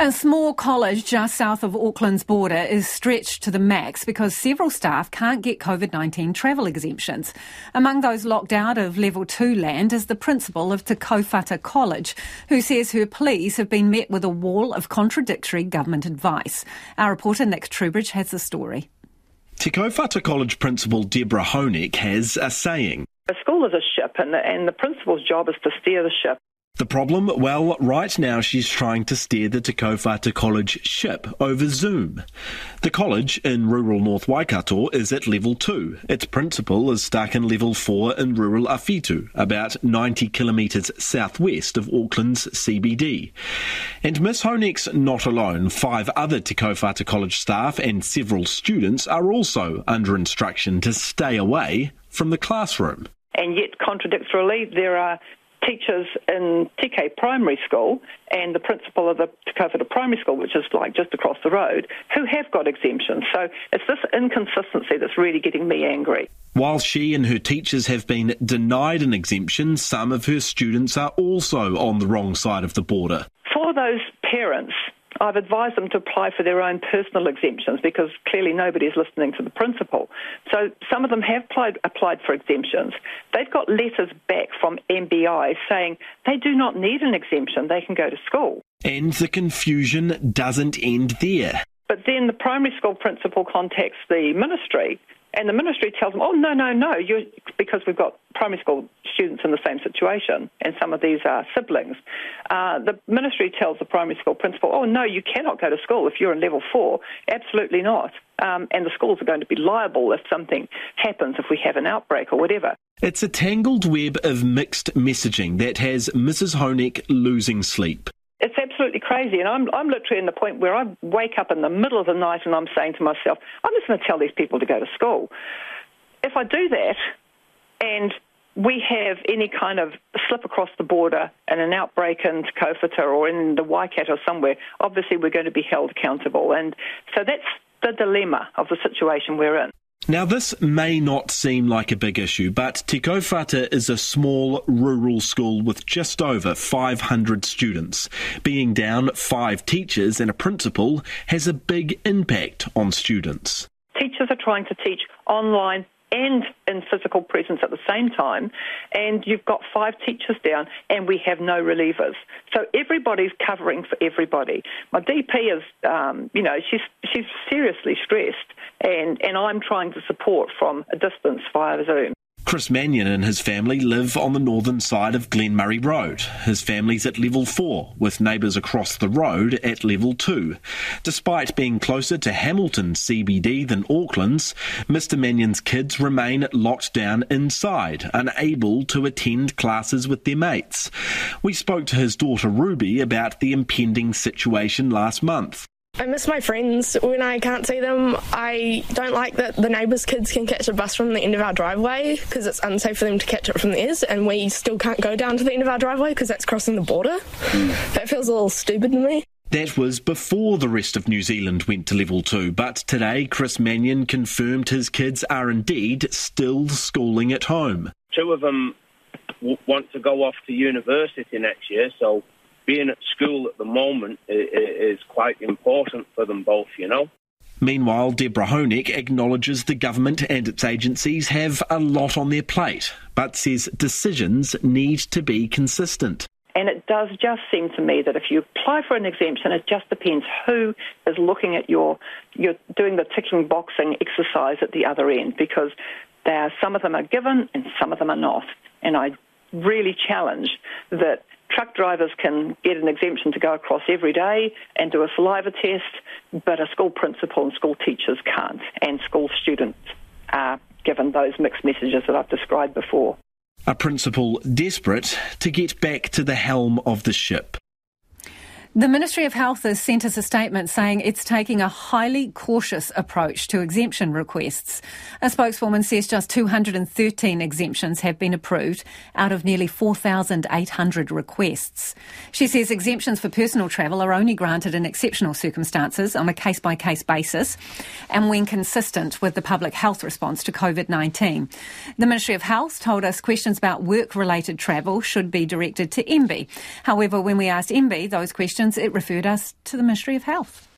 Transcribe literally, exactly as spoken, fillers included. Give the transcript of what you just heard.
A small college just south of Auckland's border is stretched to the max because several staff can't get COVID nineteen travel exemptions. Among those locked out of level two land is the principal of Te Kaupata College, who says her pleas have been met with a wall of contradictory government advice. Our reporter Nick Trubridge has the story. Te Kaupata College principal Deborah Honig has a saying. A school is a ship, and the, and the principal's job is to steer the ship. The problem? Well, right now she's trying to steer the Te Kaupata College ship over Zoom. The college in rural North Waikato is at level two. Its principal is stuck in level four in rural Awhitu, about ninety kilometres southwest of Auckland's C B D. And Miss Honig's not alone. Five other Te Kaupata College staff and several students are also under instruction to stay away from the classroom. And yet, contradictorily, there are teachers in Te Kei Primary School and the principal of the Te Kaupata Primary School, which is like just across the road, who have got exemptions. So it's this inconsistency that's really getting me angry. While she and her teachers have been denied an exemption, some of her students are also on the wrong side of the border. For those parents, I've advised them to apply for their own personal exemptions because clearly nobody is listening to the principal. So some of them have applied, applied for exemptions. They've got letters back from M B I saying they do not need an exemption, they can go to school. And the confusion doesn't end there. But then the primary school principal contacts the ministry, and the ministry tells them, oh, no, no, no, you're, because we've got primary school students in the same situation, and some of these are siblings. Uh, the ministry tells the primary school principal, oh, no, you cannot go to school if you're in level four. Absolutely not. Um, and the schools are going to be liable if something happens, if we have an outbreak or whatever. It's a tangled web of mixed messaging that has Missus Honig losing sleep. It's absolutely crazy, and I'm I'm literally in the point where I wake up in the middle of the night and I'm saying to myself, I'm just going to tell these people to go to school. If I do that and we have any kind of slip across the border and an outbreak in Te Kaupata or in the Waikato somewhere, obviously we're going to be held accountable. And so that's the dilemma of the situation we're in. Now, this may not seem like a big issue, but Te Kaupata is a small rural school with just over five hundred students. Being down five teachers and a principal has a big impact on students. Teachers are trying to teach online and in physical presence at the same time, and you've got five teachers down, and we have no relievers. So everybody's covering for everybody. My D P is, um, you know, she's she's seriously stressed, and, and I'm trying to support from a distance via Zoom. Chris Mannion and his family live on the northern side of Glen Murray Road. His family's at level four, with neighbours across the road at level two. Despite being closer to Hamilton C B D than Auckland's, Mister Mannion's kids remain locked down inside, unable to attend classes with their mates. We spoke to his daughter Ruby about the impending situation last month. I miss my friends when I can't see them. I don't like that the neighbours' kids can catch a bus from the end of our driveway because it's unsafe for them to catch it from theirs, and we still can't go down to the end of our driveway because that's crossing the border. Mm. That feels a little stupid to me. That was before the rest of New Zealand went to level two, but today Chris Mannion confirmed his kids are indeed still schooling at home. Two of them w- want to go off to university next year, so being at school at the moment is quite important for them both, you know. Meanwhile, Deborah Honig acknowledges the government and its agencies have a lot on their plate, but says decisions need to be consistent. And it does just seem to me that if you apply for an exemption, it just depends who is looking at your, you're doing the ticking boxing exercise at the other end, because there are, some of them are given and some of them are not. And I really challenge that truck drivers can get an exemption to go across every day and do a saliva test, but a school principal and school teachers can't, and school students are given those mixed messages that I've described before. A principal desperate to get back to the helm of the ship. The Ministry of Health has sent us a statement saying it's taking a highly cautious approach to exemption requests. A spokeswoman says just two hundred thirteen exemptions have been approved out of nearly four thousand eight hundred requests. She says exemptions for personal travel are only granted in exceptional circumstances on a case-by-case basis and when consistent with the public health response to COVID nineteen. The Ministry of Health told us questions about work-related travel should be directed to M B I. However, when we asked M B I those questions, questions, it referred us to the Ministry of Health.